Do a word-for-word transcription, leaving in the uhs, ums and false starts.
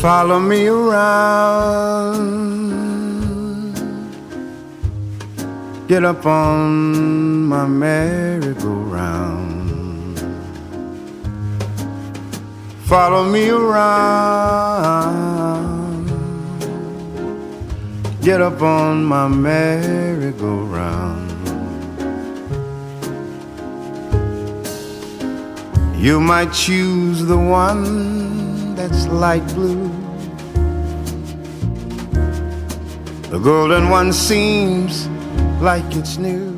follow me around. Get up on my merry-go-round. Follow me around. Get up on my merry-go-round. You might choose the one that's light blue. The golden one seems like it's new.